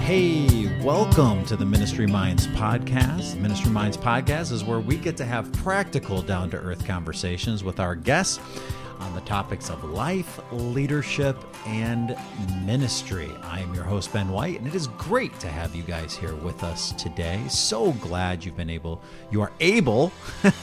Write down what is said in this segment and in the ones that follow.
Hey, welcome to the Ministry Minds Podcast. Ministry Minds Podcast is where we get to have practical, down-to-earth conversations with our guests on the topics of life, leadership, and ministry. I am your host, Ben White, and it is great to have you guys here with us today. So glad you are able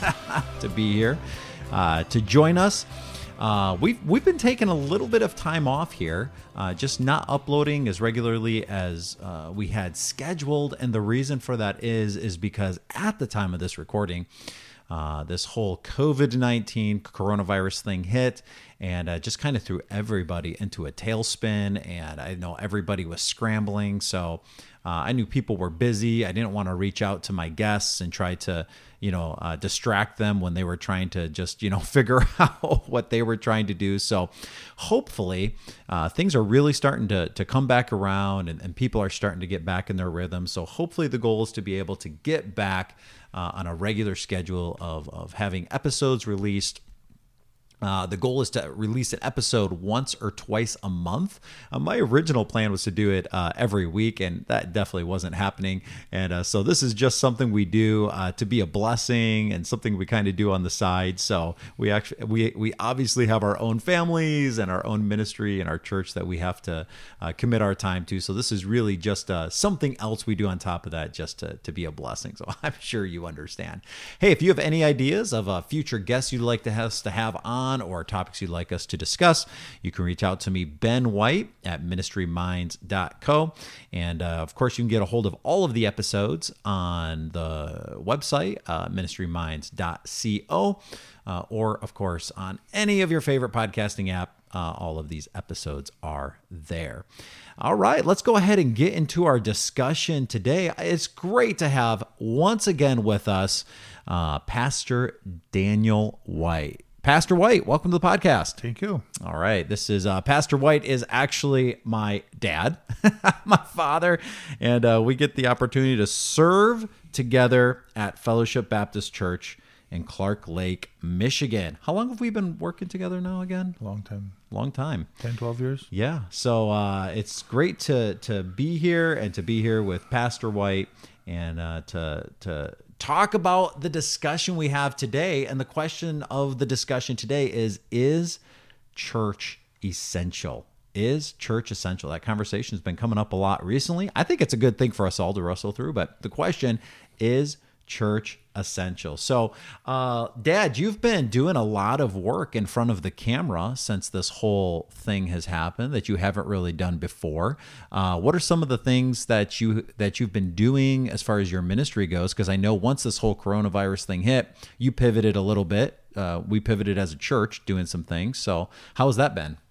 to be here to join us. We've been taking a little bit of time off here, just not uploading as regularly as we had scheduled, and the reason for that is because at the time of this recording, this whole COVID-19 coronavirus thing hit, and just kind of threw everybody into a tailspin, and I know everybody was scrambling, so I knew people were busy. I didn't want to reach out to my guests and try to distract them when they were trying to just, figure out what they were trying to do. So hopefully things are really starting to come back around and people are starting to get back in their rhythm. So hopefully the goal is to be able to get back on a regular schedule of having episodes released. The goal is to release an episode once or twice a month. My original plan was to do it every week, and that definitely wasn't happening. And so this is just something we do to be a blessing and something we kind of do on the side. So we obviously have our own families and our own ministry and our church that we have to commit our time to. So this is really just something else we do on top of that, just to be a blessing. So I'm sure you understand. Hey, if you have any ideas of future guests you'd like us to have on, or topics you'd like us to discuss, you can reach out to me, Ben White, at ministryminds.co. And of course, you can get a hold of all of the episodes on the website, ministryminds.co, or of course, on any of your favorite podcasting app. All of these episodes are there. All right, let's go ahead and get into our discussion today. It's great to have once again with us Pastor Daniel White. Pastor White, welcome to the podcast. Thank you. All right. This is Pastor White is actually my dad, my father, and we get the opportunity to serve together at Fellowship Baptist Church in Clark Lake, Michigan. How long have we been working together now again? Long time. 10, 12 years. Yeah. So it's great to be here and to be here with Pastor White and to talk about the discussion we have today. And the question of the discussion today is church essential? Is church essential? That conversation has been coming up a lot recently. I think it's a good thing for us all to wrestle through, but the question is church essential. So, Dad, you've been doing a lot of work in front of the camera since this whole thing has happened that you haven't really done before. What are some of the things that you've been doing as far as your ministry goes? Because I know once this whole coronavirus thing hit, you pivoted a little bit. We pivoted as a church doing some things. So, how has that been?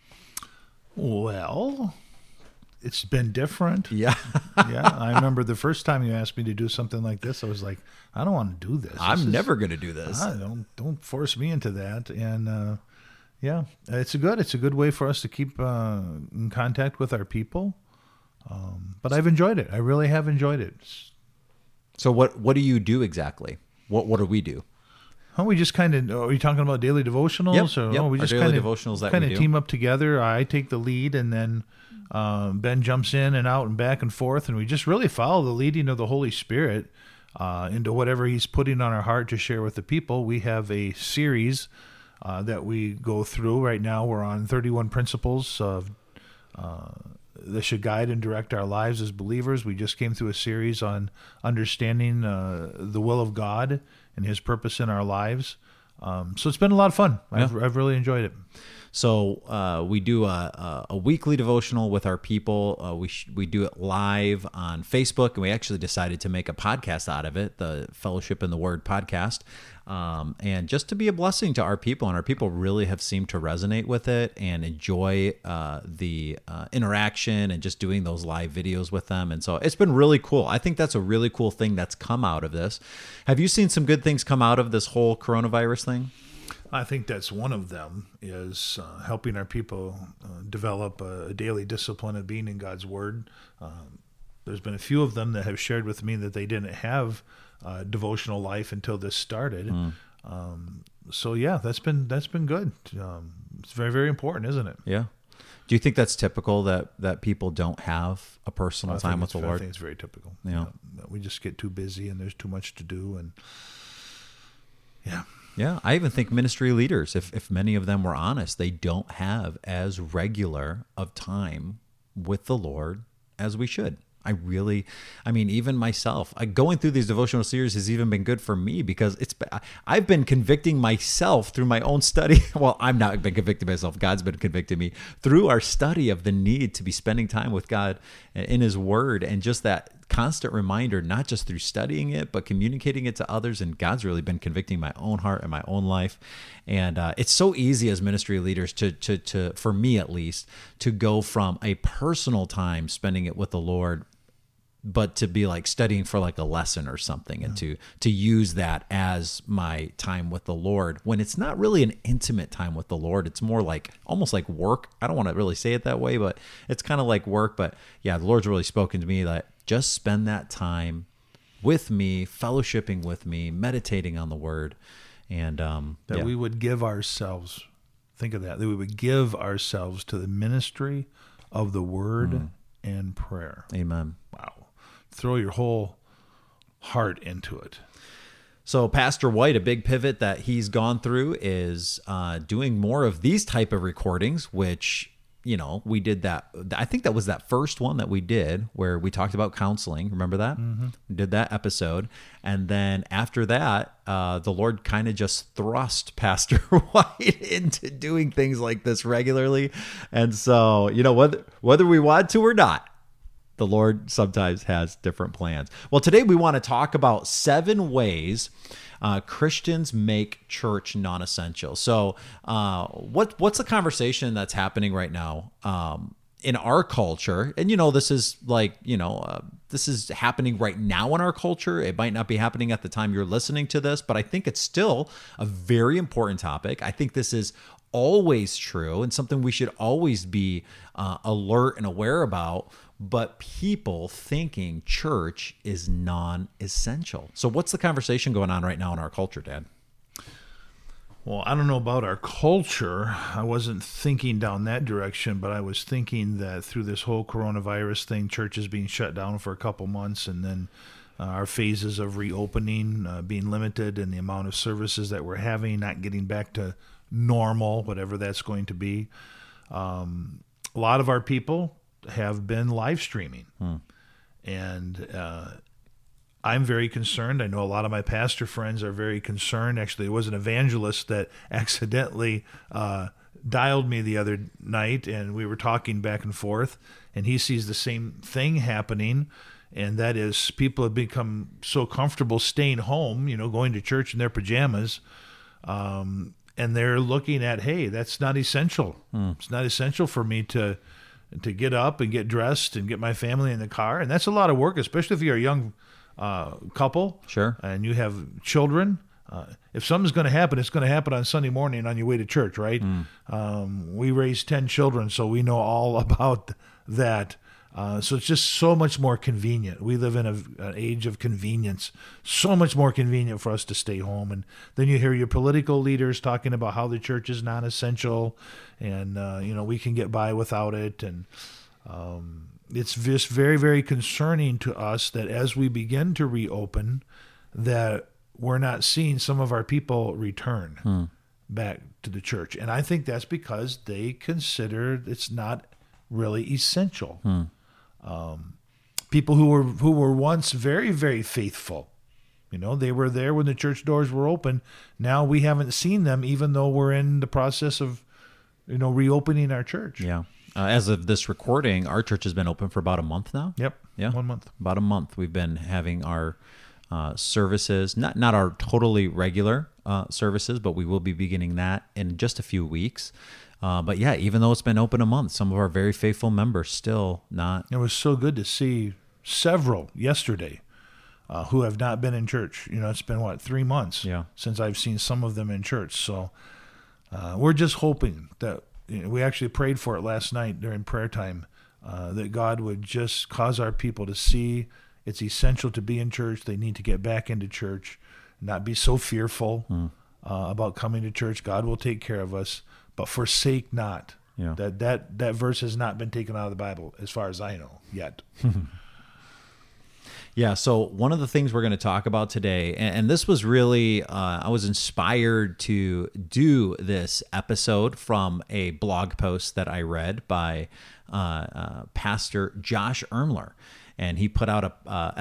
Well, it's been different. Yeah. Yeah. I remember the first time you asked me to do something like this, I was like, I don't want to do this. I'm never going to do this. Don't force me into that. And yeah, it's a good way for us to keep in contact with our people. But I've enjoyed it. I really have enjoyed it. So what do you do exactly? What do we do? Oh, we just kind of, are you talking about daily devotionals? Yep. We just our daily devotionals that kind we of do. team up together. I take the lead, and then Ben jumps in and out and back and forth, and we just really follow the leading of the Holy Spirit into whatever He's putting on our heart to share with the people. We have a series that we go through. Right now we're on 31 principles of that should guide and direct our lives as believers. We just came through a series on understanding the will of God and His purpose in our lives. So it's been a lot of fun. Yeah. I've really enjoyed it. So we do a weekly devotional with our people. We do it live on Facebook, and we actually decided to make a podcast out of it, the Fellowship in the Word podcast, and just to be a blessing to our people. And our people really have seemed to resonate with it and enjoy the interaction and just doing those live videos with them. And so it's been really cool. I think that's a really cool thing that's come out of this. Have you seen some good things come out of this whole coronavirus thing? I think that's one of them, is helping our people develop a daily discipline of being in God's Word. There's been a few of them that have shared with me that they didn't have a devotional life until this started. So yeah, that's been good. It's very, very important, isn't it? Yeah. Do you think that's typical that people don't have a personal time with the Lord? I think it's very typical. Yeah. We just get too busy and there's too much to do. And yeah. Yeah. I even think ministry leaders, if many of them were honest, they don't have as regular of time with the Lord as we should. Even myself, going through these devotional series has even been good for me because I've been convicting myself through my own study. Well, I've not been convicting myself. God's been convicting me through our study of the need to be spending time with God in His Word, and just that constant reminder, not just through studying it, but communicating it to others. And God's really been convicting my own heart and my own life. And it's so easy as ministry leaders to, for me at least, to go from a personal time spending it with the Lord, but to be like studying for like a lesson or something, and to use that as my time with the Lord, when it's not really an intimate time with the Lord. It's more like almost like work. I don't want to really say it that way, but it's kind of like work. But yeah, the Lord's really spoken to me that just spend that time with me, fellowshipping with me, meditating on the Word, and we would give ourselves. Think of that we would give ourselves to the ministry of the Word and prayer. Amen. Wow. Throw your whole heart into it. So Pastor White, a big pivot that he's gone through is doing more of these type of recordings, which, we did that. I think that was that first one that we did where we talked about counseling. Remember that? Mm-hmm. We did that episode. And then after that, the Lord kind of just thrust Pastor White into doing things like this regularly. And so, whether we want to or not, the Lord sometimes has different plans. Well, today we want to talk about 7 ways Christians make church non-essential. So what's the conversation that's happening right now in our culture? And, this is this is happening right now in our culture. It might not be happening at the time you're listening to this, but I think it's still a very important topic. I think this is always true and something we should always be alert and aware about. But people thinking church is non-essential. So what's the conversation going on right now in our culture, Dad? Well, I don't know about our culture. I wasn't thinking down that direction, but I was thinking that through this whole coronavirus thing, churches being shut down for a couple months, and then our phases of reopening being limited, and the amount of services that we're having, not getting back to normal, whatever that's going to be. A lot of our people have been live streaming. And I'm very concerned. I know a lot of my pastor friends are very concerned. Actually, it was an evangelist that accidentally dialed me the other night, and we were talking back and forth, and he sees the same thing happening, and that is people have become so comfortable staying home, going to church in their pajamas, and they're looking at, hey, that's not essential. It's not essential for me to get up and get dressed and get my family in the car. And that's a lot of work, especially if you're a young couple. Sure. And you have children. If something's going to happen, it's going to happen on Sunday morning on your way to church, right? We raised 10 children, so we know all about that. So it's just so much more convenient. We live in an age of convenience. So much more convenient for us to stay home. And then you hear your political leaders talking about how the church is non-essential, and we can get by without it. And it's just very, very concerning to us that as we begin to reopen, that we're not seeing some of our people return back to the church. And I think that's because they consider it's not really essential. People who were once very, very faithful, they were there when the church doors were open. Now we haven't seen them, even though we're in the process of, reopening our church. Yeah. As of this recording, our church has been open for about a month now. Yep. Yeah. 1 month. About a month. We've been having our services, not our totally regular services, but we will be beginning that in just a few weeks. But yeah, even though it's been open a month, some of our very faithful members still not. It was so good to see several yesterday who have not been in church. It's been 3 months since I've seen some of them in church. So we're just hoping that we actually prayed for it last night during prayer time, that God would just cause our people to see it's essential to be in church. They need to get back into church, not be so fearful about coming to church. God will take care of us. But forsake not Yeah. That verse has not been taken out of the Bible, as far as I know, yet. Yeah, so one of the things we're going to talk about today, and this was really, I was inspired to do this episode from a blog post that I read by Pastor Josh Ermler. And he put out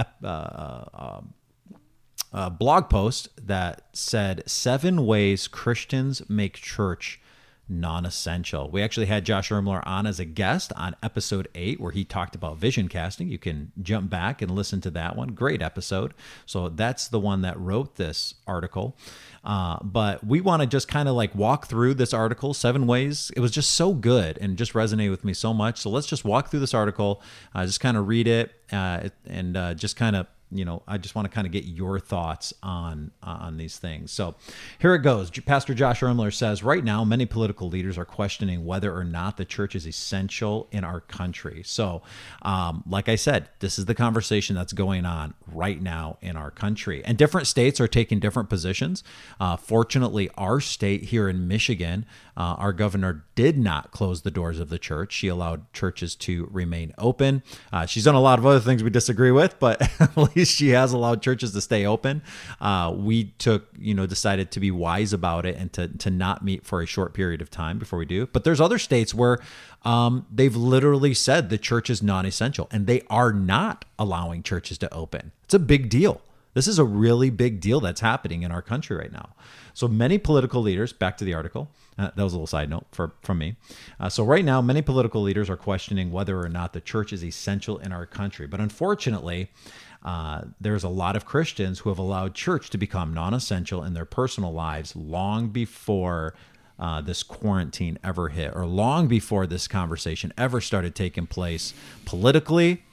a blog post that said 7 ways Christians make church non-essential. We actually had Josh Ermler on as a guest on episode 8, where he talked about vision casting. You can jump back and listen to that one. Great episode. So that's the one that wrote this article. But we want to just kind of like walk through this article, 7 ways. It was just so good and just resonated with me so much. So let's just walk through this article, just kind of read it, and just kind of, I just want to kind of get your thoughts on these things. So here it goes. Pastor Josh Ermler says, right now, many political leaders are questioning whether or not the church is essential in our country. So like I said, this is the conversation that's going on right now in our country. And different states are taking different positions. Fortunately, our state here in Michigan, our governor did not close the doors of the church. She allowed churches to remain open. She's done a lot of other things we disagree with, but at least she has allowed churches to stay open. We decided to be wise about it and to not meet for a short period of time before we do. But there's other states where they've literally said the church is non-essential, and they are not allowing churches to open. It's a big deal. This is a really big deal that's happening in our country right now. So many political leaders, back to the article, that was a little side note from me. So right now, many political leaders are questioning whether or not the church is essential in our country. But unfortunately, there's a lot of Christians who have allowed church to become non-essential in their personal lives long before this quarantine ever hit, or long before this conversation ever started taking place politically.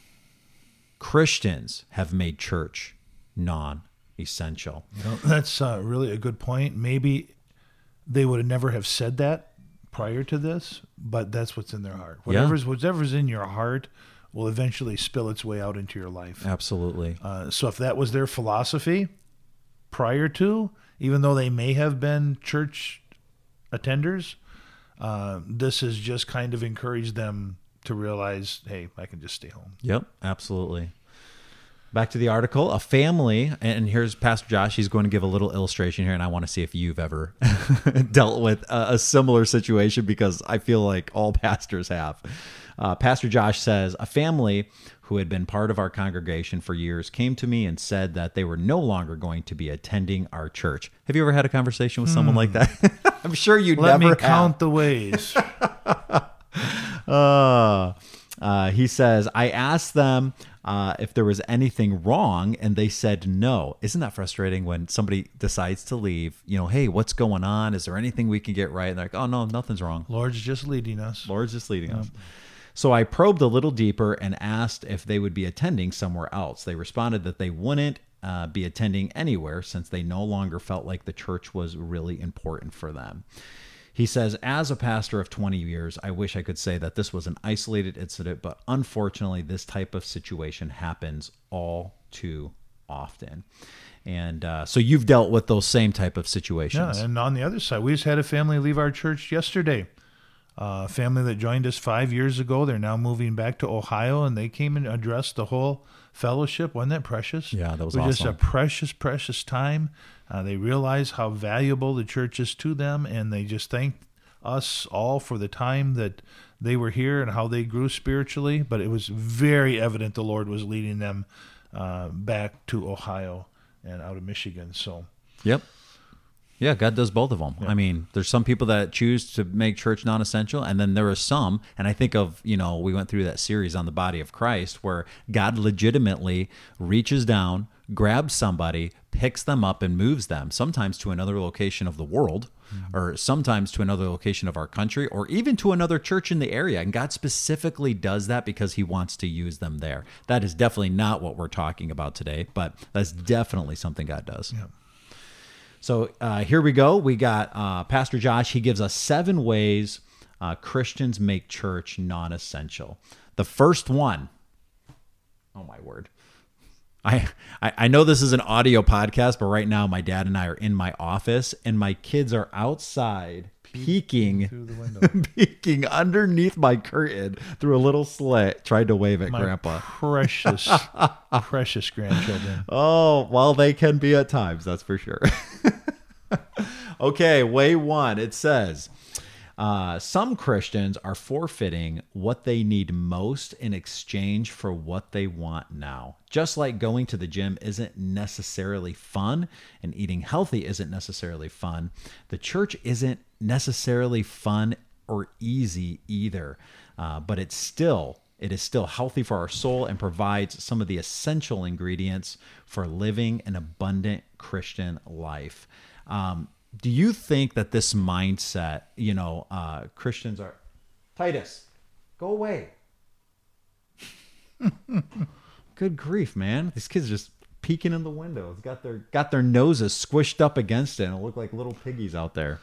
Christians have made church non-essential. That's really a good point. Maybe they would have never have said that prior to this, but that's what's in their heart. Whatever's in your heart will eventually spill its way out into your life. Absolutely. So if that was their philosophy prior to, even though they may have been church attenders, this has just kind of encouraged them to realize, hey, I can just stay home. Yep, absolutely. Back to the article, a family, and here's Pastor Josh. He's going to give a little illustration here, and I want to see if you've ever dealt with a similar situation, because I feel like all pastors have. Pastor Josh says, a family who had been part of our congregation for years came to me and said that they were no longer going to be attending our church. Have you ever had a conversation with someone like that? I'm sure you never have. Let me count the ways. He says, I asked them if there was anything wrong, and they said no. Isn't that frustrating when somebody decides to leave? Hey, what's going on? Is there anything we can get right? And they're like, oh, no, nothing's wrong. Lord's just leading us. So I probed a little deeper and asked if they would be attending somewhere else. They responded that they wouldn't be attending anywhere, since they no longer felt like the church was really important for them. He says, as a pastor of 20 years, I wish I could say that this was an isolated incident, but unfortunately, this type of situation happens all too often. And so you've dealt with those same type of situations. Yeah, and on the other side, we just had a family leave our church yesterday. A family that joined us 5 years ago. They're now moving back to Ohio, and they came and addressed the whole fellowship. Wasn't that precious? Yeah, that was awesome. awesome. Just a precious, precious time. They realize how valuable the church is to them, and they just thank us all for the time that they were here and how they grew spiritually. But it was very evident the Lord was leading them back to Ohio and out of Michigan. So, yep. Yeah, God does both of them. Yeah. I mean, there's some people that choose to make church non-essential, and then there are some, and I think of, we went through that series on the body of Christ, where God legitimately reaches down, grabs somebody, picks them up, and moves them, sometimes to another location of the world, or sometimes to another location of our country, or even to another church in the area. And God specifically does that because he wants to use them there. That is definitely not what we're talking about today, but that's definitely something God does. Yeah. So here we go. We got Pastor Josh. He gives us 7 ways Christians make church non-essential. The first one, oh my word. I know this is an audio podcast, but right now my dad and I are in my office, and my kids are outside peeking through the window. peeking underneath my curtain through a little slit, tried to wave at My Grandpa. precious, precious grandchildren. Oh, well, they can be at times, that's for sure. Okay, way one. It says, some Christians are forfeiting what they need most in exchange for what they want now. Just like going to the gym isn't necessarily fun and eating healthy isn't necessarily fun, the church isn't necessarily fun or easy either. But it is still healthy for our soul and provides some of the essential ingredients for living an abundant Christian life. Do you think that this mindset, Christians are... Titus, go away. Good grief, man. These kids are just peeking in the windows, got their noses squished up against it, and it look like little piggies out there.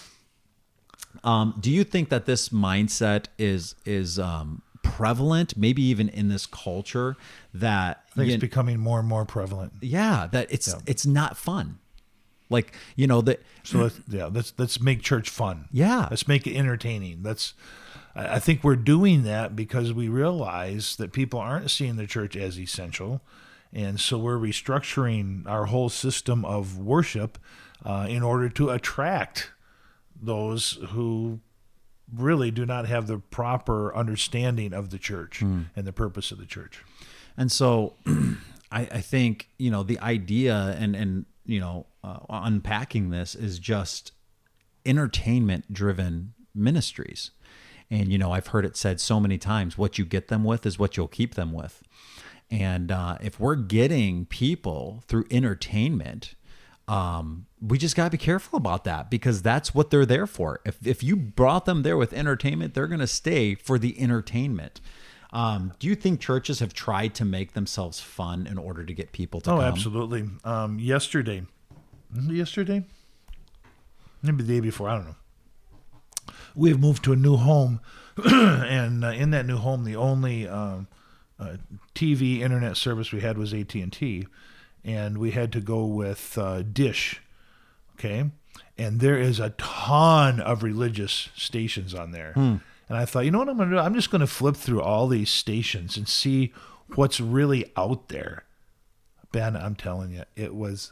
Do you think that this mindset is prevalent, maybe even in this culture, that I think it's becoming more and more prevalent. Yeah, that it's not fun. Like, that. So let's make church fun. Yeah. Let's make it entertaining. I think we're doing that because we realize that people aren't seeing the church as essential. And so we're restructuring our whole system of worship in order to attract those who really do not have the proper understanding of the church and the purpose of the church. And so I think, the idea and unpacking this is just entertainment-driven ministries. And, I've heard it said so many times, what you get them with is what you'll keep them with. And if we're getting people through entertainment, we just got to be careful about that, because that's what they're there for. If you brought them there with entertainment, they're going to stay for the entertainment. Do you think churches have tried to make themselves fun in order to get people to come? Oh, absolutely. Yesterday, maybe the day before, I don't know. We've moved to a new home, and in that new home, the only TV internet service we had was AT&T, and we had to go with Dish, okay? And there is a ton of religious stations on there. And I thought, you know what I'm going to do? I'm just going to flip through all these stations and see what's really out there. Ben, I'm telling you, it was,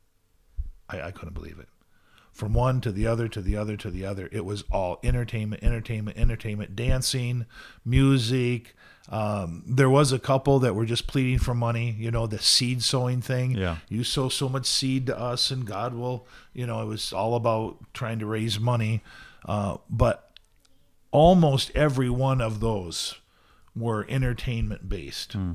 I couldn't believe it. From one to the other, to the other, to the other, it was all entertainment, dancing, music. There was a couple that were just pleading for money, the seed sowing thing. Yeah. You sow so much seed to us and God will, it was all about trying to raise money. But almost every one of those were entertainment based, and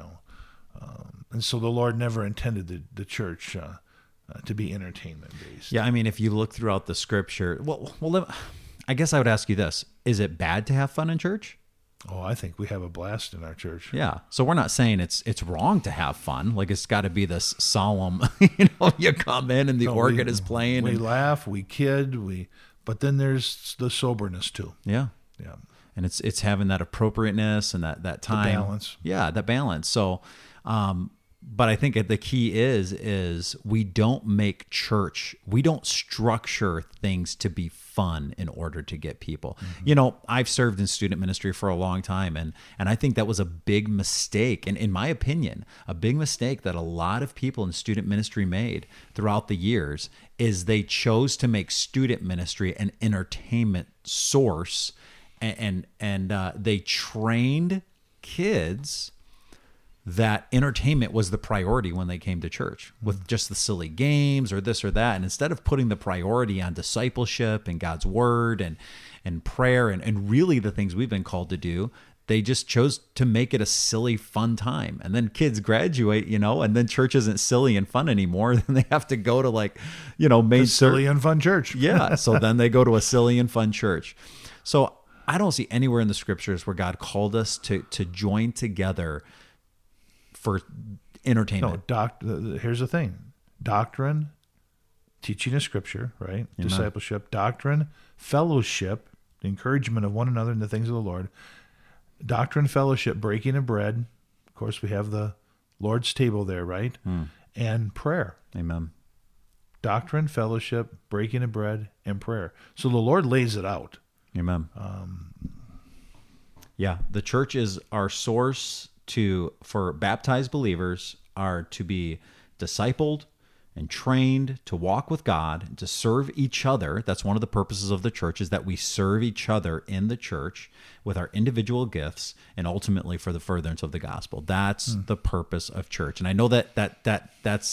so the Lord never intended the church to be entertainment based. Yeah, I mean, if you look throughout the scripture, well, I guess I would ask you this: is it bad to have fun in church? Oh, I think we have a blast in our church. Yeah, so we're not saying it's wrong to have fun. Like, it's got to be this solemn, you come in and the organ is playing. We laugh, we kid, but then there's the soberness too. Yeah. Yeah. And it's having that appropriateness and that time. The balance. Yeah, that balance. So, but I think the key is we don't make church, we don't structure things to be fun in order to get people. Mm-hmm. I've served in student ministry for a long time, and I think that was a big mistake. And in my opinion, a big mistake that a lot of people in student ministry made throughout the years is they chose to make student ministry an entertainment source, and they trained kids that entertainment was the priority when they came to church, with just the silly games or this or that. And instead of putting the priority on discipleship and God's word and prayer and really the things we've been called to do, they just chose to make it a silly, fun time. And then kids graduate, and then church isn't silly and fun anymore. Then they have to go to main silly and fun church. Yeah. So then they go to a silly and fun church. So I don't see anywhere in the scriptures where God called us to join together for entertainment. No, here's the thing. Doctrine, teaching of scripture, right? Amen. Discipleship, doctrine, fellowship, the encouragement of one another in the things of the Lord. Doctrine, fellowship, breaking of bread. Of course, we have the Lord's table there, right? And prayer. Amen. doctrine, fellowship, breaking of bread, and prayer. So the Lord lays it out. Amen. Yeah, the church is our source for baptized believers are to be discipled and trained to walk with God and to serve each other. That's one of the purposes of the church, is that we serve each other in the church with our individual gifts and ultimately for the furtherance of the gospel. That's the purpose of church. And I know that's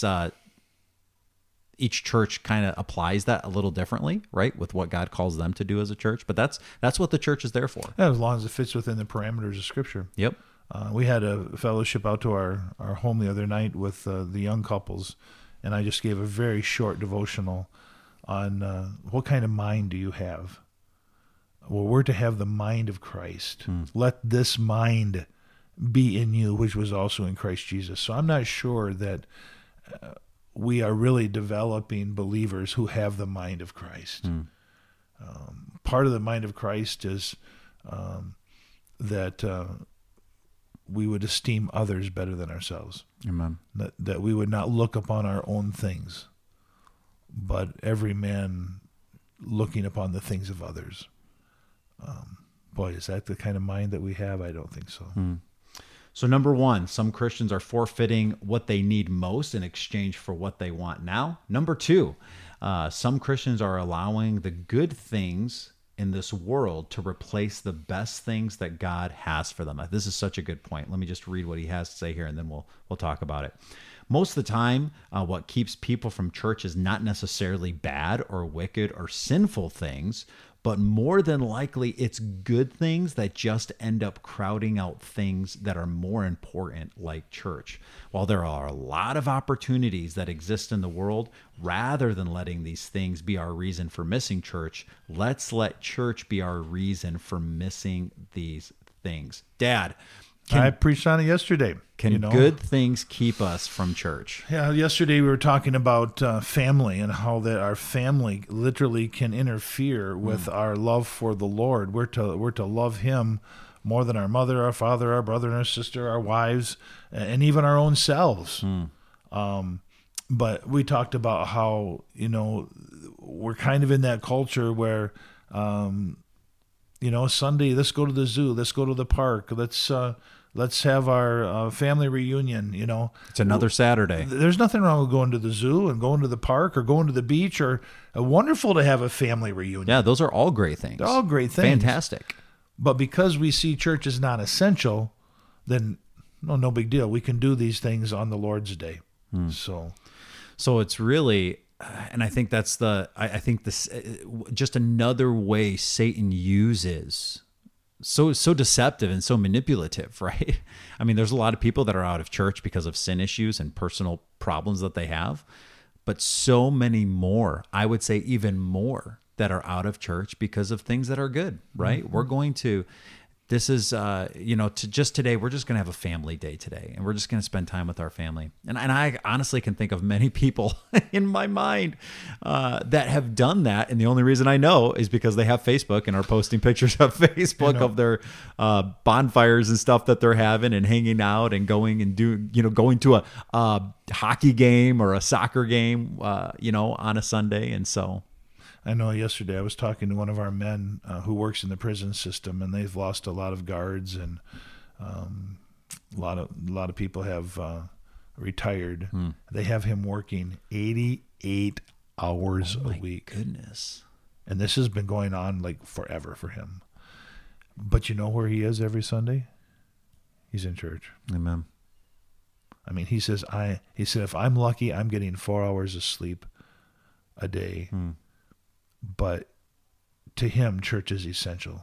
each church kind of applies that a little differently, right, with what God calls them to do as a church. But that's what the church is there for. Yeah, as long as it fits within the parameters of Scripture. Yep. We had a fellowship out to our home the other night with the young couples, and I just gave a very short devotional on what kind of mind do you have? Well, we're to have the mind of Christ. Let this mind be in you, which was also in Christ Jesus. So I'm not sure that we are really developing believers who have the mind of Christ. Part of the mind of Christ is that we would esteem others better than ourselves. Amen. That we would not look upon our own things, but every man looking upon the things of others. Boy, is that the kind of mind that we have? I don't think so. So number one, some Christians are forfeiting what they need most in exchange for what they want now. Number two, some Christians are allowing the good things in this world to replace the best things that God has for them. This is such a good point. Let me just read what he has to say here, and then we'll talk about it. Most of the time, what keeps people from church is not necessarily bad or wicked or sinful things, but more than likely it's good things that just end up crowding out things that are more important, like church. While there are a lot of opportunities that exist in the world, rather than letting these things be our reason for missing church, let's let church be our reason for missing these things. Dad, I preached on it yesterday. Can good things keep us from church? Yeah, yesterday we were talking about family and how that our family literally can interfere with our love for the Lord. We're to love Him more than our mother, our father, our brother and our sister, our wives, and even our own selves. But we talked about how we're kind of in that culture where Sunday, let's go to the zoo, let's go to the park, let's have our family reunion. It's another Saturday. There's nothing wrong with going to the zoo and going to the park or going to the beach, or wonderful to have a family reunion. Yeah, those are all great things. They're all great things. Fantastic. But because we see church as not essential, then no big deal. We can do these things on the Lord's day. So it's really, and I think that's I think this just another way Satan uses so deceptive and so manipulative, right? I mean, there's a lot of people that are out of church because of sin issues and personal problems that they have, but so many more, I would say even more, that are out of church because of things that are good, right? We're going to, this is, today, we're just going to have a family day today, and we're just going to spend time with our family. And I honestly can think of many people in my mind that have done that. And the only reason I know is because they have Facebook and are posting pictures of Facebook of their bonfires and stuff that they're having and hanging out and going and going to a hockey game or a soccer game, on a Sunday. And so I know yesterday I was talking to one of our men who works in the prison system, and they've lost a lot of guards, and a lot of people have retired. They have him working 88 hours a week. Goodness. And this has been going on like forever for him. But you know where he is every Sunday? He's in church. Amen. I mean, he said, if I'm lucky, I'm getting 4 hours of sleep a day. But to him, church is essential.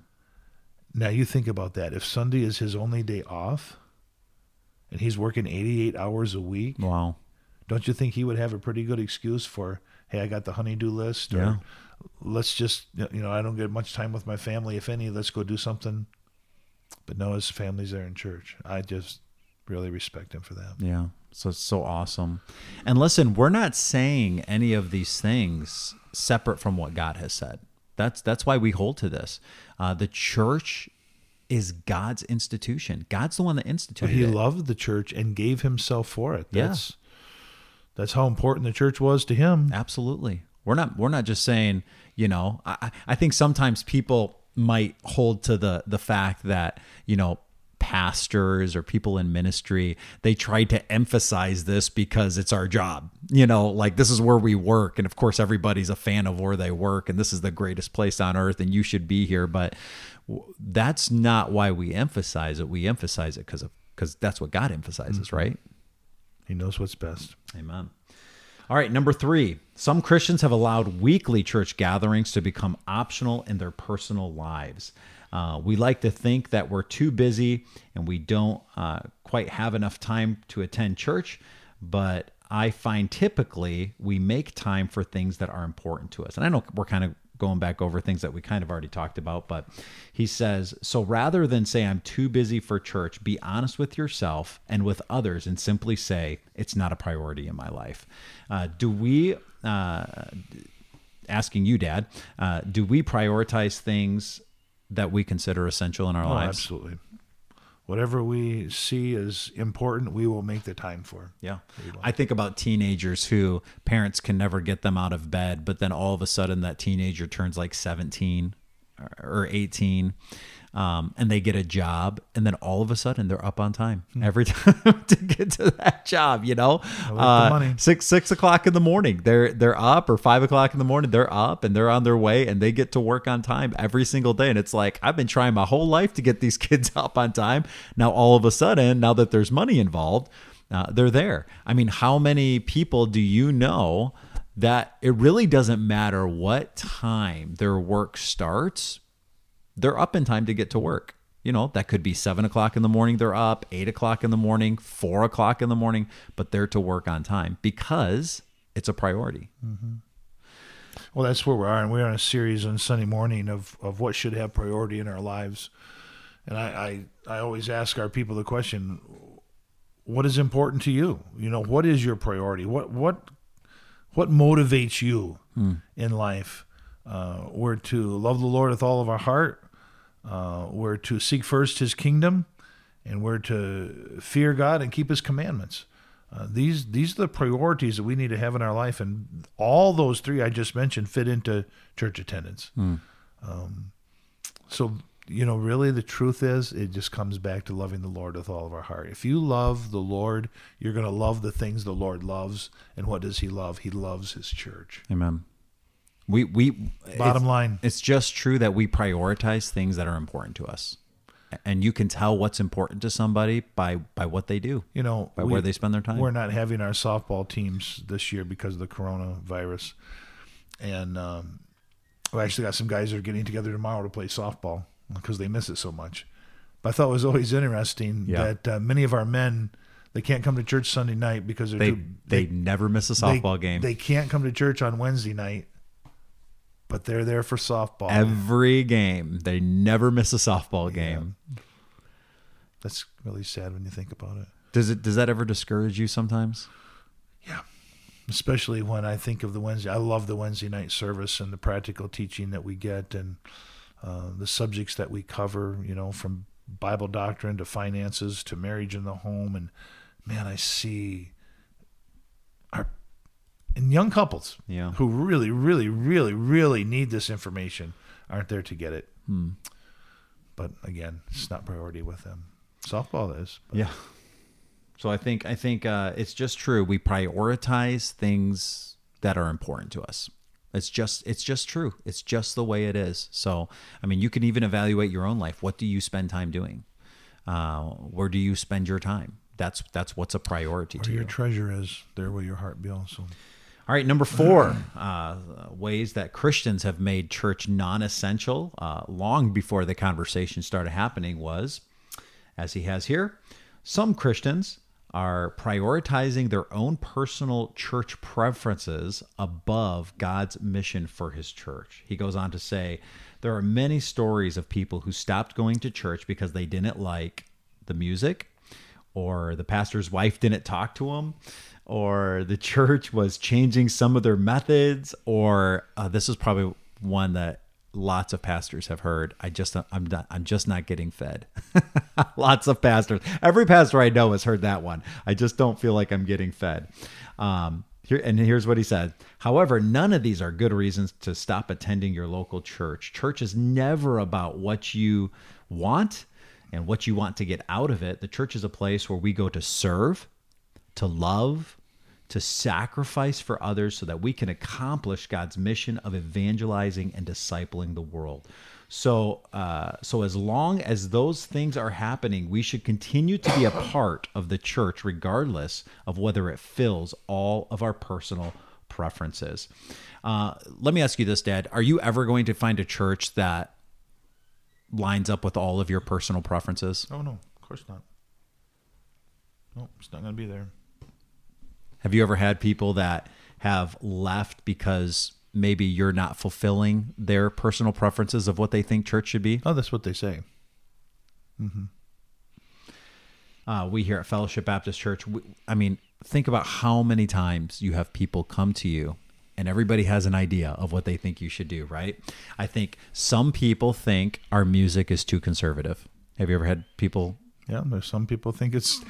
Now you think about that. If Sunday is his only day off and he's working 88 hours a week, wow, don't you think he would have a pretty good excuse for, hey, I got the honey-do list, or let's just, I don't get much time with my family, if any, let's go do something. But no, his family's there in church. I just really respect him for that. Yeah. So it's so awesome. And listen, we're not saying any of these things separate from what God has said. That's why we hold to this. The church is God's institution. God's the one that instituted it. He loved the church and gave himself for it. That's That's how important the church was to him. Absolutely. We're not just saying, I think sometimes people might hold to the fact that, pastors or people in ministry, they try to emphasize this because it's our job, like this is where we work. And of course, everybody's a fan of where they work and this is the greatest place on earth and you should be here. But that's not why we emphasize it. We emphasize it because that's what God emphasizes, right? He knows what's best. Amen. All right, number 3, some Christians have allowed weekly church gatherings to become optional in their personal lives. We like to think that we're too busy and we don't quite have enough time to attend church, but I find typically we make time for things that are important to us. And I know we're kind of going back over things that we kind of already talked about, but he says, so rather than say I'm too busy for church, be honest with yourself and with others and simply say it's not a priority in my life. Do we, asking you, Dad, do we prioritize things that we consider essential in our lives? Absolutely. Whatever we see as important, we will make the time for. Yeah. I think about teenagers who parents can never get them out of bed, but then all of a sudden that teenager turns like 17 or 18, and they get a job, and then all of a sudden they're up on time every time to get to that job, the money. 6 o'clock in the morning, they're up, or 5 o'clock in the morning, they're up and they're on their way and they get to work on time every single day. And it's like, I've been trying my whole life to get these kids up on time. Now, all of a sudden, now that there's money involved, they're there. I mean, how many people do you know that it really doesn't matter what time their work starts, they're up in time to get to work? That could be 7 o'clock in the morning, they're up, 8 o'clock in the morning, 4 o'clock in the morning, but they're to work on time because it's a priority. Mm-hmm. Well, that's where we are. And we're on a series on Sunday morning of what should have priority in our lives. And I always ask our people the question, what is important to you? What is your priority? What motivates you in life? We're to love the Lord with all of our heart. We're to seek first his kingdom, and we're to fear God and keep his commandments. These are the priorities that we need to have in our life, and all those 3 I just mentioned fit into church attendance. So, really the truth is it just comes back to loving the Lord with all of our heart. If you love the Lord, you're going to love the things the Lord loves. And what does he love? He loves his church. Amen. Bottom line, it's just true that we prioritize things that are important to us, and you can tell what's important to somebody by what they do. By where they spend their time. We're not having our softball teams this year because of the coronavirus, and we actually got some guys that are getting together tomorrow to play softball because they miss it so much. But I thought it was always interesting that many of our men, they can't come to church Sunday night because they never miss a softball game. They can't come to church on Wednesday night, but they're there for softball. Every game. They never miss a softball game. Yeah. That's really sad when you think about it. Does that ever discourage you sometimes? Yeah. Especially when I think of the Wednesday. I love the Wednesday night service and the practical teaching that we get, and the subjects that we cover, from Bible doctrine to finances to marriage in the home. And man, I see and young couples who really, really, really, really need this information aren't there to get it. But again, it's not priority with them. Softball is. But. Yeah. So I think it's just true. We prioritize things that are important to us. It's just true. It's just the way it is. So, I mean, you can even evaluate your own life. What do you spend time doing? Where do you spend your time? That's what's a priority to you. Where your treasure is, there will your heart be also. All right, number 4, ways that Christians have made church non-essential long before the conversation started happening was, as he has here, some Christians are prioritizing their own personal church preferences above God's mission for his church. He goes on to say, there are many stories of people who stopped going to church because they didn't like the music, or the pastor's wife didn't talk to them, or the church was changing some of their methods, or this is probably one that lots of pastors have heard. I'm just not getting fed. Lots of pastors. Every pastor I know has heard that one. I just don't feel like I'm getting fed. Here's what he said. However, none of these are good reasons to stop attending your local church. Church is never about what you want and what you want to get out of it. The church is a place where we go to serve, to love, to sacrifice for others so that we can accomplish God's mission of evangelizing and discipling the world. So as long as those things are happening, we should continue to be a part of the church, regardless of whether it fills all of our personal preferences. Let me ask you this, Dad. Are you ever going to find a church that lines up with all of your personal preferences? Oh, no, of course not. No, it's not going to be there. Have you ever had people that have left because maybe you're not fulfilling their personal preferences of what they think church should be? Oh, that's what they say. We here at Fellowship Baptist Church, think about how many times you have people come to you and everybody has an idea of what they think you should do, right? I think some people think our music is too conservative. Have you ever had people? Yeah, there's some people think it's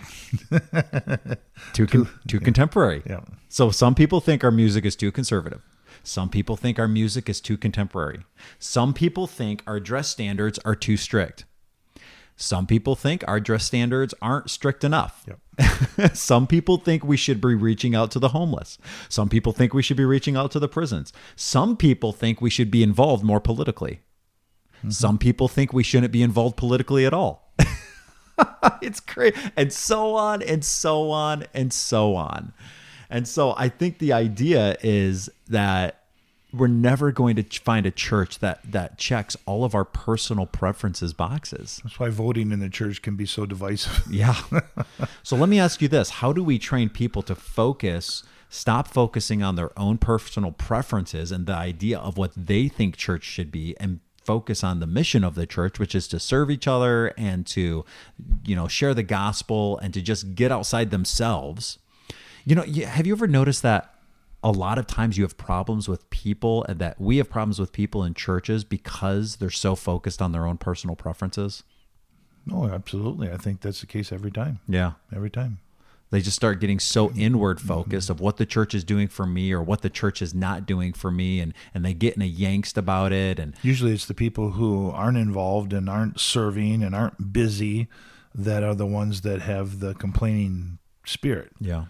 too contemporary. Yeah. So some people think our music is too conservative. Some people think our music is too contemporary. Some people think our dress standards are too strict. Some people think our dress standards aren't strict enough. Yep. Some people think we should be reaching out to the homeless. Some people think we should be reaching out to the prisons. Some people think we should be involved more politically. Some people think we shouldn't be involved politically at all. It's crazy. And so on and so on and so on. And so I think the idea is that we're never going to find a church that checks all of our personal preferences boxes. That's why voting in the church can be so divisive. Yeah. So let me ask you this. How do we train people to stop focusing on their own personal preferences and the idea of what they think church should be, and focus on the mission of the church, which is to serve each other and to, share the gospel and to just get outside themselves? Have you ever noticed that a lot of times you have problems with people, and that we have problems with people in churches because they're so focused on their own personal preferences? No, absolutely. I think that's the case every time. Yeah. Every time. They just start getting so inward focused of what the church is doing for me or what the church is not doing for me, and they get in a angst about it. And usually it's the people who aren't involved and aren't serving and aren't busy that are the ones that have the complaining spirit. Yeah.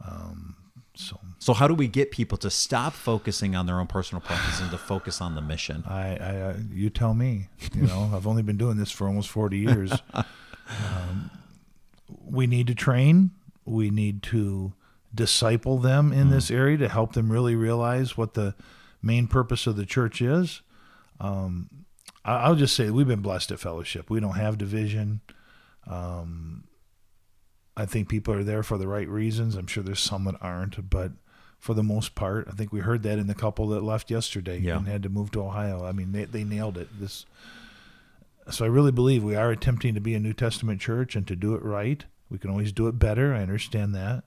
So how do we get people to stop focusing on their own personal preferences and to focus on the mission? You tell me. I've only been doing this for almost 40 years. We need to train. We need to disciple them in this area to help them really realize what the main purpose of the church is. I'll just say we've been blessed at Fellowship. We don't have division. I think people are there for the right reasons. I'm sure there's some that aren't, but for the most part, I think we heard that in the couple that left yesterday and had to move to Ohio. I mean, they nailed it. So I really believe we are attempting to be a New Testament church and to do it right. We can always do it better. I understand that.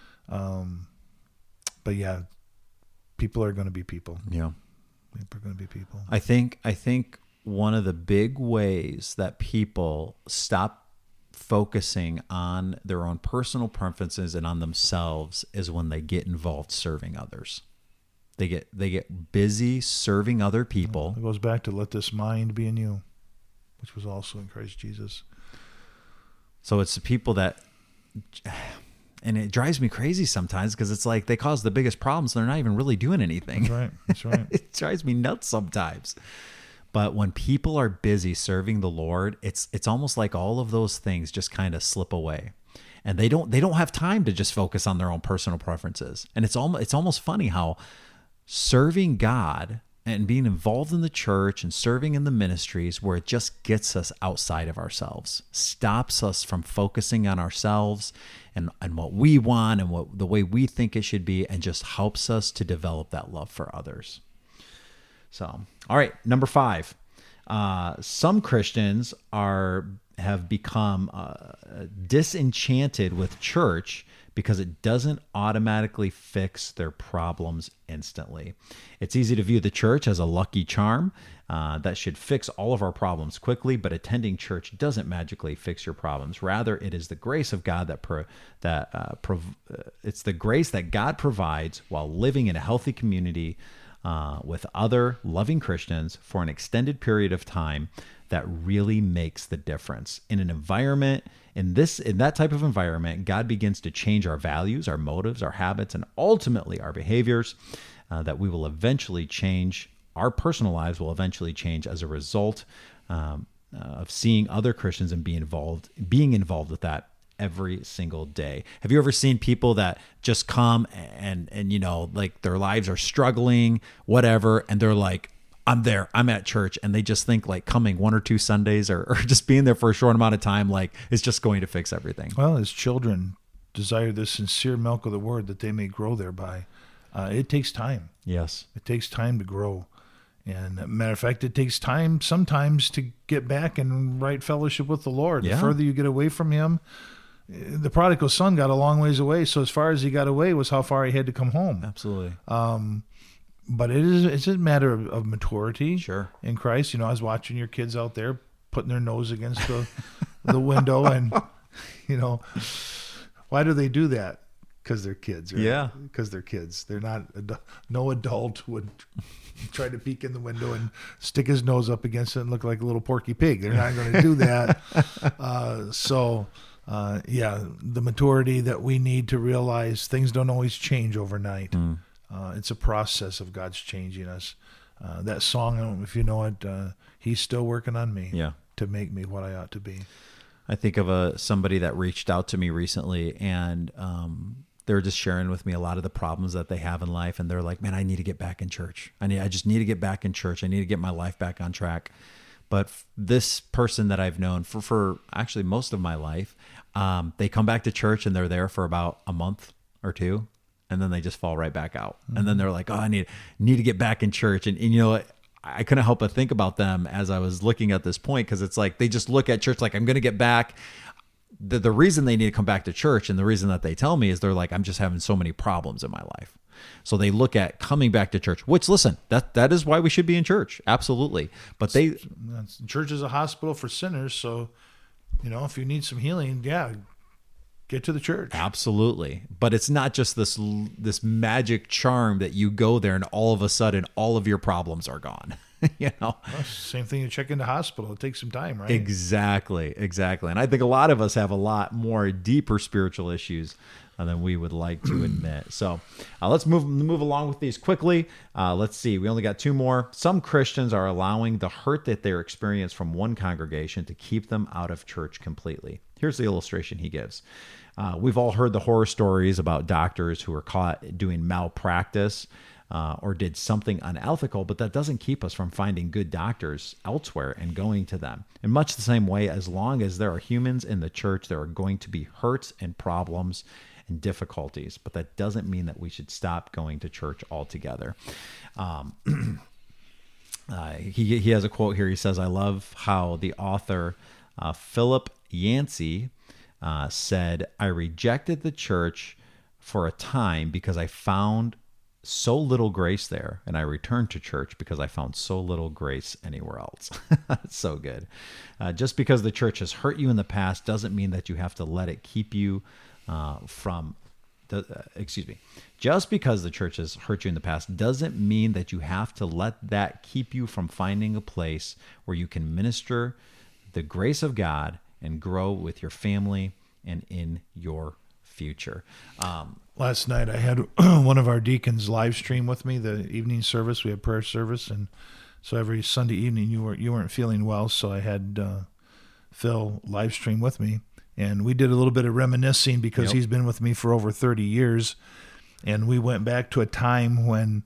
But yeah, people are going to be people. Yeah. People are going to be people. I think one of the big ways that people stop focusing on their own personal preferences and on themselves is when they get involved serving others. They get busy serving other people. It goes back to let this mind be in you, which was also in Christ Jesus. So it's the people that, and it drives me crazy sometimes because it's like they cause the biggest problems. They're not even really doing anything. That's right. It drives me nuts sometimes. But when people are busy serving the Lord, it's almost like all of those things just kind of slip away, and they don't have time to just focus on their own personal preferences. And it's almost funny how serving God and being involved in the church and serving in the ministries, where it just gets us outside of ourselves, stops us from focusing on ourselves and what we want and what the way we think it should be, and just helps us to develop that love for others. So, all right, number 5. Some Christians are have become disenchanted with church because it doesn't automatically fix their problems instantly. It's easy to view the church as a lucky charm that should fix all of our problems quickly, but attending church doesn't magically fix your problems. Rather, it is the grace of God it's the grace that God provides while living in a healthy community with other loving Christians for an extended period of time that really makes the difference. In that type of environment, God begins to change our values, our motives, our habits, and ultimately our behaviors that we will eventually change. Our personal lives will eventually change as a result of seeing other Christians and being involved with that every single day. Have you ever seen people that just come and like their lives are struggling, whatever, and they're like, I'm at church, and they just think like coming 1 or 2 Sundays or just being there for a short amount of time, like is just going to fix everything. Well, as children desire the sincere milk of the word that they may grow thereby. It takes time. Yes. It takes time to grow. And matter of fact, it takes time sometimes to get back in right fellowship with the Lord. Yeah. The further you get away from him, the prodigal son got a long ways away. So as far as he got away was how far he had to come home. Absolutely. But it's a matter of maturity. Sure. In Christ. I was watching your kids out there putting their nose against the window, and why do they do that? Because they're kids. Right? Yeah. Because they're kids. They're not. No adult would try to peek in the window and stick his nose up against it and look like a little Porky Pig. They're not going to do that. The maturity that we need to realize things don't always change overnight. It's a process of God's changing us. That song, I don't know if you know it, He's still working on me to make me what I ought to be. I think of somebody that reached out to me recently, and they were just sharing with me a lot of the problems that they have in life. And they're like, man, I need to get back in church. I just need to get back in church. I need to get my life back on track. But this person that I've known for actually most of my life, they come back to church and they're there for about a month or 2. And then they just fall right back out. Mm-hmm. And then they're like, oh, I need to get back in church. And I couldn't help but think about them as I was looking at this point, because it's like they just look at church like, I'm going to get back. The reason they need to come back to church, and the reason that they tell me, is they're like, I'm just having so many problems in my life. So they look at coming back to church, which, listen, that is why we should be in church. Absolutely. But church is a hospital for sinners. So, if you need some healing, get to the church. Absolutely. But it's not just this magic charm that you go there and all of a sudden all of your problems are gone. Well, same thing, you check into hospital. It takes some time, right? Exactly. And I think a lot of us have a lot more deeper spiritual issues than we would like to admit. So let's move along with these quickly. Let's see. We only got 2 more. Some Christians are allowing the hurt that they experience from one congregation to keep them out of church completely. Here's the illustration he gives. We've all heard the horror stories about doctors who were caught doing malpractice or did something unethical, but that doesn't keep us from finding good doctors elsewhere and going to them. In much the same way, as long as there are humans in the church, there are going to be hurts and problems and difficulties, but that doesn't mean that we should stop going to church altogether. He has a quote here. He says, I love how the author Philip Yancey said, I rejected the church for a time because I found so little grace there, and I returned to church because I found so little grace anywhere else. That's so good. Just because the church has hurt you in the past doesn't mean that you have to let it keep you Just because the church has hurt you in the past doesn't mean that you have to let that keep you from finding a place where you can minister the grace of God and grow with your family and in your future. Last night I had one of our deacons live stream with me, the evening service. We had prayer service, and so every Sunday evening you weren't feeling well, so I had Phil live stream with me, and we did a little bit of reminiscing because he's been with me for over 30 years, and we went back to a time when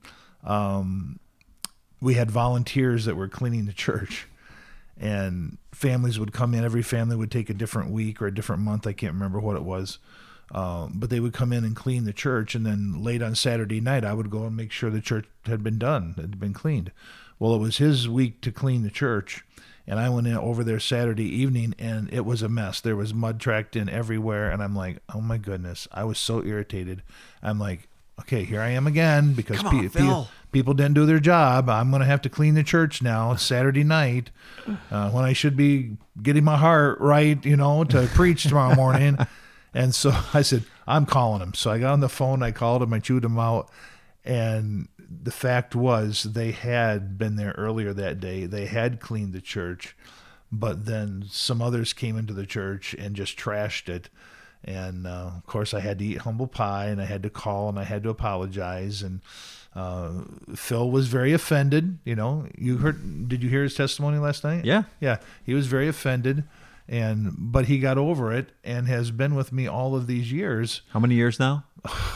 we had volunteers that were cleaning the church. And families would come in. Every family would take a different week or a different month. I can't remember what it was. But they would come in and clean the church. And then late on Saturday night, I would go and make sure the church had been done, had been cleaned. Well, it was his week to clean the church. And I went in over there Saturday evening, and it was a mess. There was mud tracked in everywhere, and I'm like, oh my goodness. I was so irritated. I'm like, okay, here I am again, because Come on, Phil. people didn't do their job. I'm going to have to clean the church now. It's Saturday night when I should be getting my heart right, to preach tomorrow morning. And so I said, I'm calling him. So I got on the phone, I called him, I chewed him out, and the fact was they had been there earlier that day. They had cleaned the church, but then some others came into the church and just trashed it. And, of course, I had to eat humble pie, and I had to call, and I had to apologize. And Phil was very offended. Did you hear his testimony last night? Yeah. Yeah. He was very offended, but he got over it and has been with me all of these years. How many years now?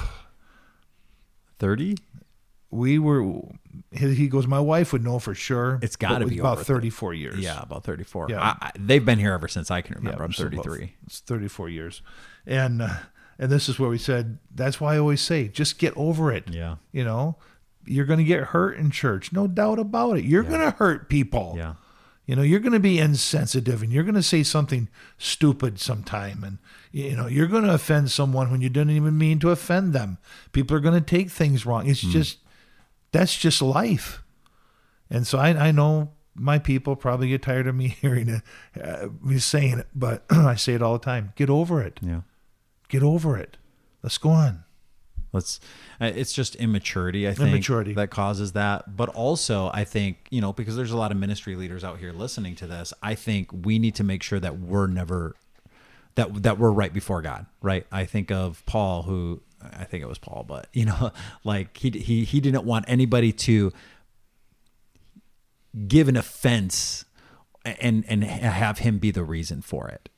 30? He goes, my wife would know for sure. It's got to be about over 34 years. Yeah, about 34. Yeah. They've been here ever since I can remember. I'm so 33. It's 34 years. And this is where we said, that's why I always say, just get over it. Yeah. You're going to get hurt in church. No doubt about it. You're going to hurt people. Yeah. You're going to be insensitive, and you're going to say something stupid sometime. And, you're going to offend someone when you didn't even mean to offend them. People are going to take things wrong. It's that's just life. And so I know my people probably get tired of me hearing it, me saying it, but I say it all the time. Get over it. Yeah. Get over it. Let's go on. It's just immaturity, I think, that causes that. But also, I think, because there's a lot of ministry leaders out here listening to this, I think we need to make sure that we're never, that we're right before God, right? I think of Paul, I think it was Paul, but, like he didn't want anybody to give an offense and have him be the reason for it.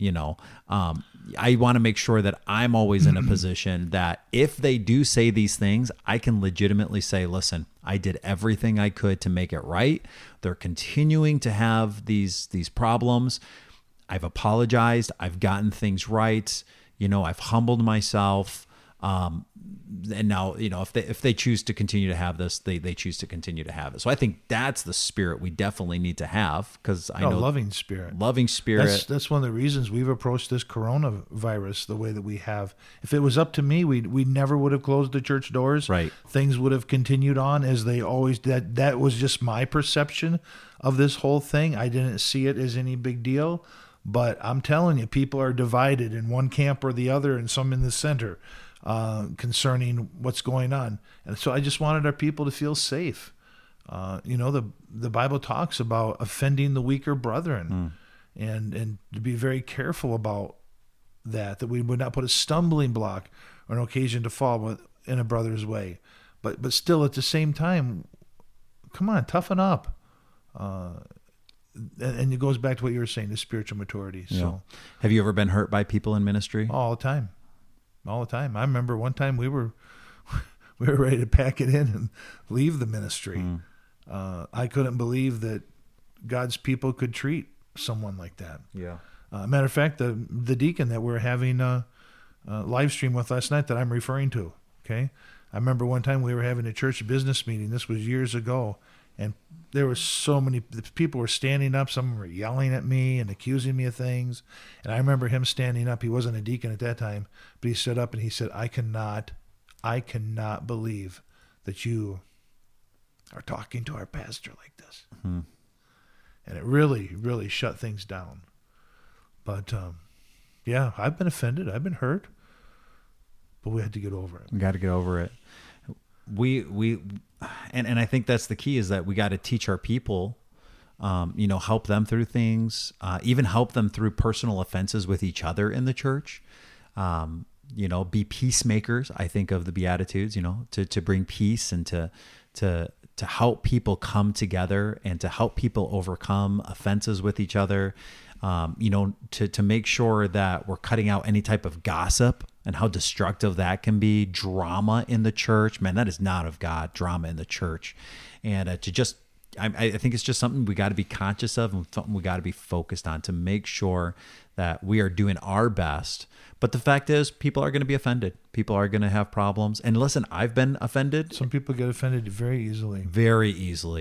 I want to make sure that I'm always in a position that if they do say these things, I can legitimately say, listen, I did everything I could to make it right. They're continuing to have these problems. I've apologized. I've gotten things right. I've humbled myself. And now, if they choose to continue to have this, they choose to continue to have it. So I think that's the spirit we definitely need to have, because I know loving spirit. That's one of the reasons we've approached this coronavirus the way that we have. If it was up to me, we never would have closed the church doors. Right. Things would have continued on as they always did. That was just my perception of this whole thing. I didn't see it as any big deal, but I'm telling you, people are divided in one camp or the other, and some in the center. Concerning what's going on. And so I just wanted our people to feel safe. The Bible talks about offending the weaker brethren and to be very careful about that we would not put a stumbling block or an occasion to fall in a brother's way. But still at the same time, come on, toughen up. And it goes back to what you were saying, the spiritual maturity. Yeah. So, have you ever been hurt by people in ministry? All the time. I remember one time we were ready to pack it in and leave the ministry. I couldn't believe that God's people could treat someone like that. Yeah. Matter of fact, the deacon that we're having a live stream with last night that I'm referring to. Okay. I remember one time we were having a church business meeting. This was years ago. And there were so many people were standing up. Some were yelling at me and accusing me of things. And I remember him standing up. He wasn't a deacon at that time, but he stood up and he said, I cannot believe that you are talking to our pastor like this. Mm-hmm. And it really, really shut things down. But yeah, I've been offended. I've been hurt. But we had to get over it. We got to get over it. And I think that's the key, is that we got to teach our people, help them through things, even help them through personal offenses with each other in the church. Be peacemakers. I think of the Beatitudes, to bring peace and to help people come together and to help people overcome offenses with each other. To make sure that we're cutting out any type of gossip and how destructive that can be. Drama in the church, man, that is not of God, drama in the church. And I think it's just something we got to be conscious of and something we got to be focused on to make sure that we are doing our best. But the fact is, people are going to be offended. People are going to have problems. And listen, I've been offended. Some people get offended very easily. Very easily.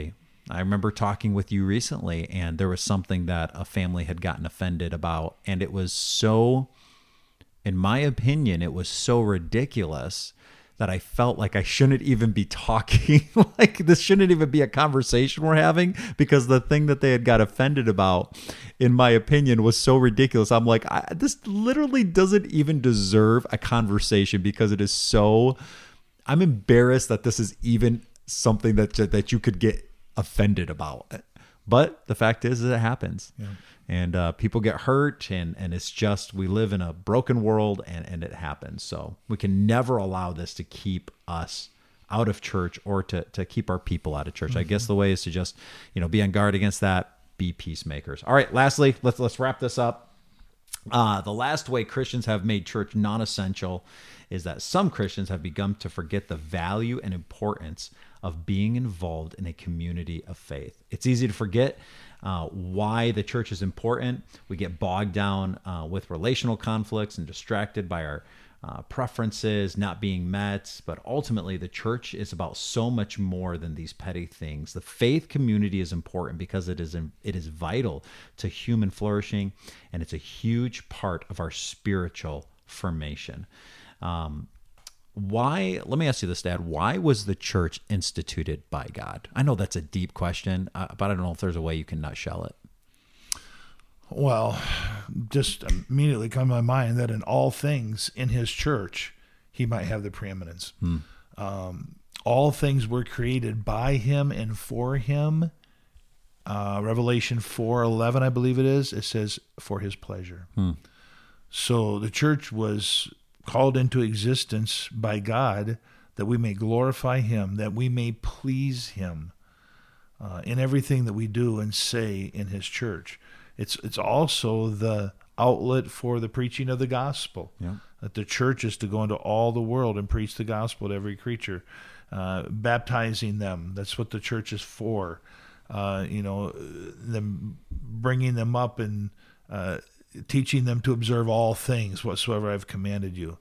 I remember talking with you recently, and there was something that a family had gotten offended about, and it was so, in my opinion, it was so ridiculous that I felt like I shouldn't even be talking. Like, this shouldn't even be a conversation we're having, because the thing that they had got offended about, in my opinion, was so ridiculous. I'm like, this literally doesn't even deserve a conversation, because it is so, I'm embarrassed that this is even something that you could get offended about. But the fact is that it happens. Yeah. And people get hurt, and it's just, we live in a broken world, and it happens. So we can never allow this to keep us out of church, or to keep our people out of church. I guess the way is to just, be on guard against that, be peacemakers. All right, lastly, let's wrap this up. The last way Christians have made church non-essential is that some Christians have begun to forget the value and importance of being involved in a community of faith. It's easy to forget why the church is important. We get bogged down with relational conflicts and distracted by our preferences not being met. But ultimately, the church is about so much more than these petty things. The faith community is important because it is vital to human flourishing, and it's a huge part of our spiritual formation. Why? Let me ask you this, Dad. Why was the church instituted by God? I know that's a deep question, but I don't know if there's a way you can nutshell it. Well, just immediately come to my mind that in all things in his church, he might have the preeminence. All things were created by him and for him. Revelation 4:11, I believe it is. It says, for his pleasure. So the church was called into existence by God that we may glorify him, that we may please him in everything that we do and say in his church. It's also the outlet for the preaching of the gospel. Yeah. That the church is to go into all the world and preach the gospel to every creature, baptizing them. That's what the church is for. Them bringing them up and teaching them to observe all things whatsoever I've commanded you.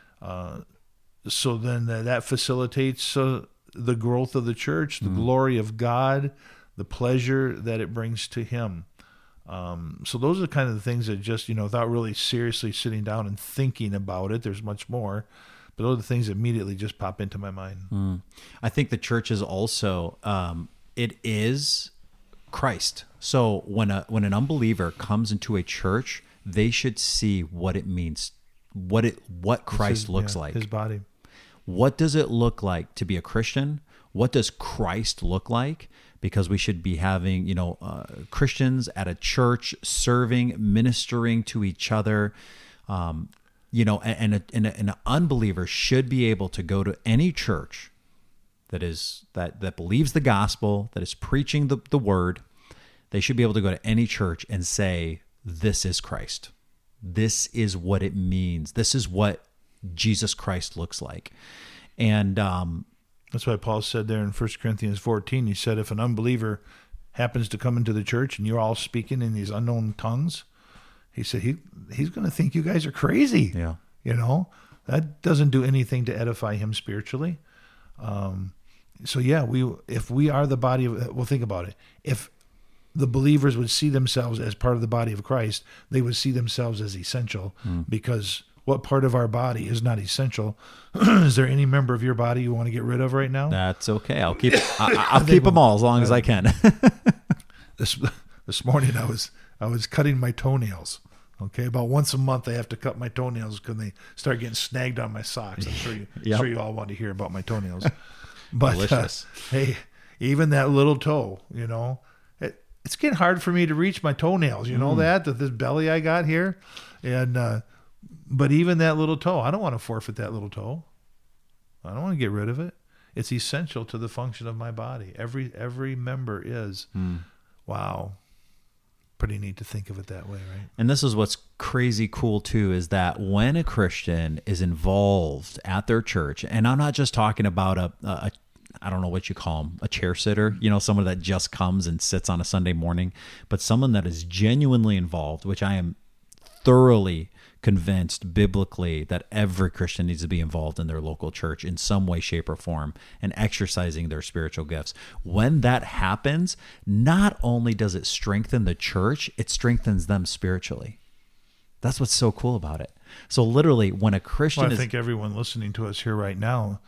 So then that facilitates the growth of the church, the glory of God, the pleasure that it brings to him. So those are kind of the things that just, without really seriously sitting down and thinking about it, there's much more, but those are the things that immediately just pop into my mind. I think the church is also, it is Christ. So when an unbeliever comes into a church, they should see what it means, what Christ looks like. His body. What does it look like to be a Christian? What does Christ look like? Because we should be having, Christians at a church serving, ministering to each other, and an unbeliever should be able to go to any church that believes the gospel, that is preaching the word. They should be able to go to any church and say, this is Christ. This is what it means. This is what Jesus Christ looks like. And that's why Paul said there in 1 Corinthians 14, he said, if an unbeliever happens to come into the church and you're all speaking in these unknown tongues, he said he's going to think you guys are crazy. Yeah. That doesn't do anything to edify him spiritually. So yeah, if we are the body of, well, think about it. If the believers would see themselves as part of the body of Christ, they would see themselves as essential, because what part of our body is not essential? Is there any member of your body you want to get rid of right now? That's okay. I'll keep them all as long as I can. This morning I was cutting my toenails. Okay, about once a month I have to cut my toenails because they start getting snagged on my socks. I'm sure you all want to hear about my toenails. But hey, even that little toe, it's getting hard for me to reach my toenails. You know that this belly I got here, and but even that little toe, I don't want to forfeit that little toe. I don't want to get rid of it. It's essential to the function of my body. Every member is. Wow. Pretty neat to think of it that way, right? And this is what's crazy cool too, is that when a Christian is involved at their church, and I'm not just talking about a I don't know what you call them, a chair sitter, someone that just comes and sits on a Sunday morning, but someone that is genuinely involved, which I am thoroughly convinced biblically that every Christian needs to be involved in their local church in some way, shape, or form and exercising their spiritual gifts. When that happens, not only does it strengthen the church, it strengthens them spiritually. That's what's so cool about it. So literally, when a Christian I think everyone listening to us here right now,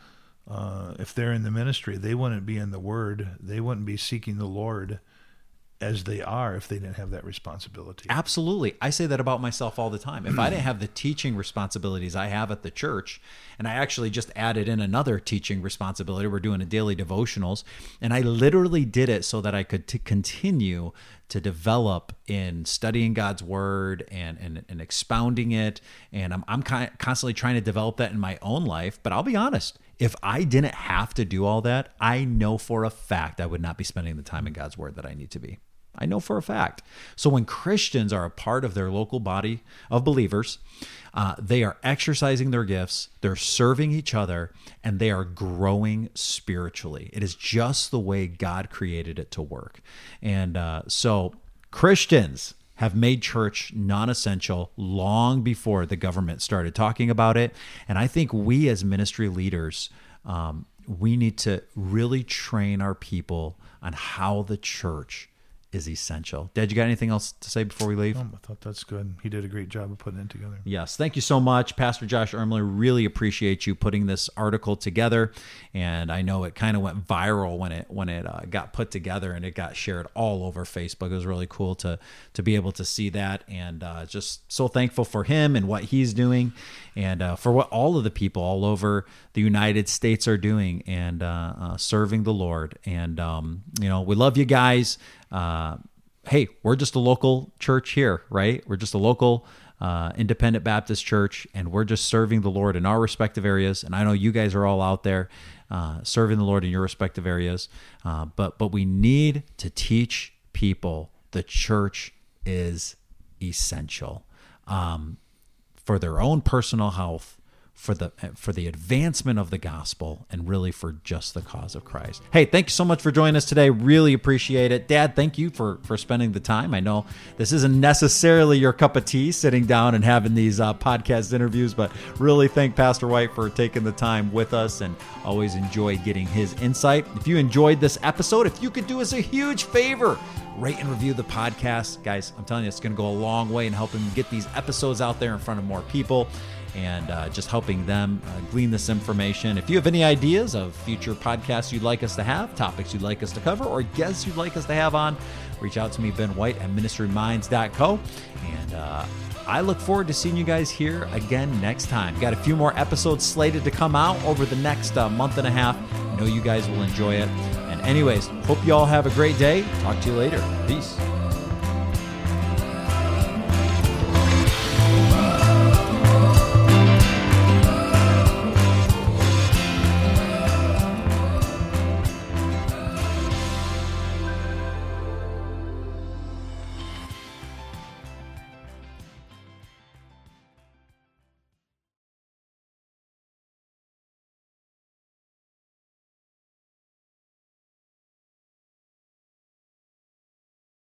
if they're in the ministry, they wouldn't be in the Word. They wouldn't be seeking the Lord as they are if they didn't have that responsibility. Absolutely. I say that about myself all the time. If I didn't have the teaching responsibilities I have at the church, and I actually just added in another teaching responsibility, we're doing a daily devotionals, and I literally did it so that I could continue to develop in studying God's word and expounding it. And I'm constantly trying to develop that in my own life. But I'll be honest, if I didn't have to do all that, I know for a fact I would not be spending the time in God's word that I need to be. I know for a fact. So when Christians are a part of their local body of believers, they are exercising their gifts, they're serving each other, and they are growing spiritually. It is just the way God created it to work. And so Christians have made church non-essential long before the government started talking about it. And I think we as ministry leaders, we need to really train our people on how the church is essential. Dad, you got anything else to say before we leave? I thought that's good. He did a great job of putting it together. Yes. Thank you so much, Pastor Josh Ermler. Really appreciate you putting this article together. And I know it kind of went viral when it got put together and it got shared all over Facebook. It was really cool to be able to see that, and just so thankful for him and what he's doing, and for what all of the people all over the United States are doing and serving the Lord. And, we love you guys. Hey, we're just a local church here, right? We're just a local independent Baptist church, and we're just serving the Lord in our respective areas. And I know you guys are all out there serving the Lord in your respective areas, but we need to teach people the church is essential for their own personal health, for the advancement of the gospel, and really for just the cause of Christ. Hey, thank you so much for joining us today. Really appreciate it. Dad, thank you for spending the time. I know this isn't necessarily your cup of tea, sitting down and having these podcast interviews, but really thank Pastor White for taking the time with us, and always enjoy getting his insight. If you enjoyed this episode, if you could do us a huge favor, rate and review the podcast. Guys, I'm telling you, it's going to go a long way in helping get these episodes out there in front of more people, and just helping them glean this information. If you have any ideas of future podcasts you'd like us to have, topics you'd like us to cover, or guests you'd like us to have on, reach out to me, Ben White at ministryminds.co. And I look forward to seeing you guys here again next time. Got a few more episodes slated to come out over the next month and a half. I know you guys will enjoy it. And anyways, hope you all have a great day. Talk to you later. Peace.